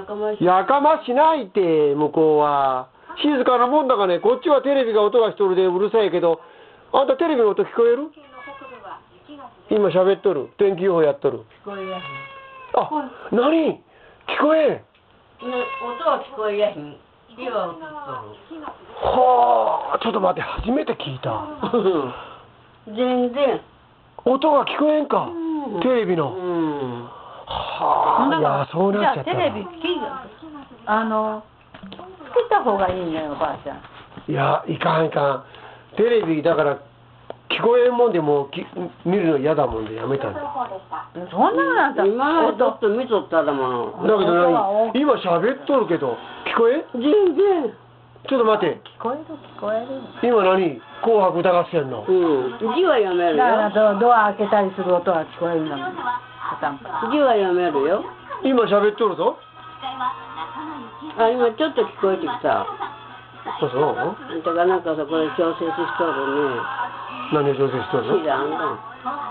やかましないって向こうは静かなもんだがね。こっちはテレビが音がしとるでうるさいけど、あんたテレビの音聞こえる？今喋っとる。天気予報やっとる。 聞こえやへん。 あ、何？聞こえん。 音は聞こえやへん。火は映っとる。 はあ、ちょっと待って、初めて聞いた。 全然。 音が聞こえんか、テレビの。はあ、いや、そうなっちゃった。 じゃあテレビつけた方がいいんだよ、おばあちゃん。 いや、いかんいかん。テレビだから聞こえんもんでも見るの嫌だもんでやめたんだ。 そんなのなんさ、 今までちょっと見とっただもの。 だけど何？今喋っとるけど聞こえん？ 全然。 ちょっと待って。 聞こえる聞こえる。 今何？紅白歌合戦の。 字は読めるよ。 だからドア開けたりする音が聞こえるんだもん。 字は読めるよ。 今喋っとるぞ。 あ、今ちょっと聞こえてきた。 そう。 だからなんかそこで調節しとるね。 何を調整しとるの？ 知らんが。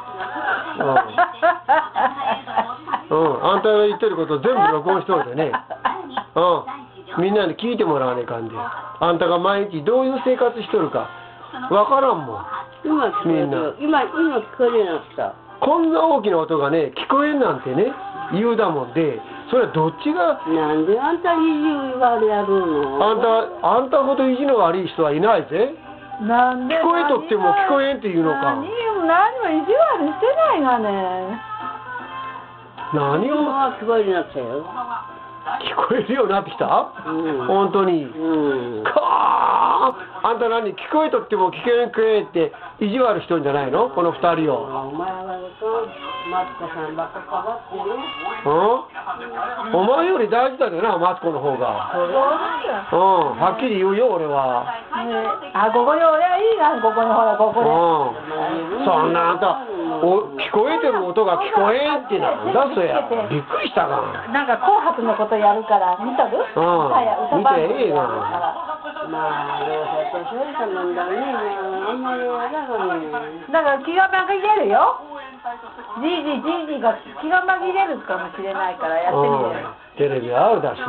あんたが言ってること全部録音しとるでね。みんなに聞いてもらわねえかんで。あんたが毎日どういう生活しとるかわからんもん。 今聞こえる。今聞こえるようになった。 こんな大きな音がね聞こえんなんてね言うだもんで、それはどっちが。 なんであんた意地悪やるの？ あんたほど意地の悪い人はいないぜ。 なんで聞こえとっても聞こえんっていうのか。 何も意地悪してないがね。 何を聞こえるようになったよ。 聞こえるようになってきた？本当に。かあんた何聞こえとっても聞けんって意地悪しとんじゃないの？この二人を。 お前はマツコさんばっかかばってね。 お前より大事だよな、マツコの方が。はっきり言うよ、俺は。 ここに俺はいいな、ここにほら、ここに。そんなあんた、聞こえてる音が聞こえんってなんだそや。びっくりしたが。 なんか紅白のことやるから見とる？ 見てええが。 まあ、どうせ年寄りさんなんだね。あんまりあれだがね。 だから気が紛れるよ。じいじが気が紛れるかもしれないからやってみるよ。 テレビあるだし。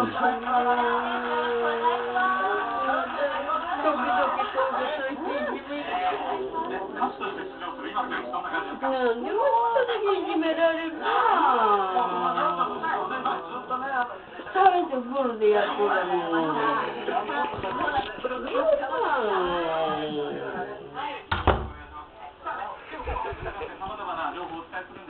なんでも人だけいじめられるな食べてボロでやってたのに。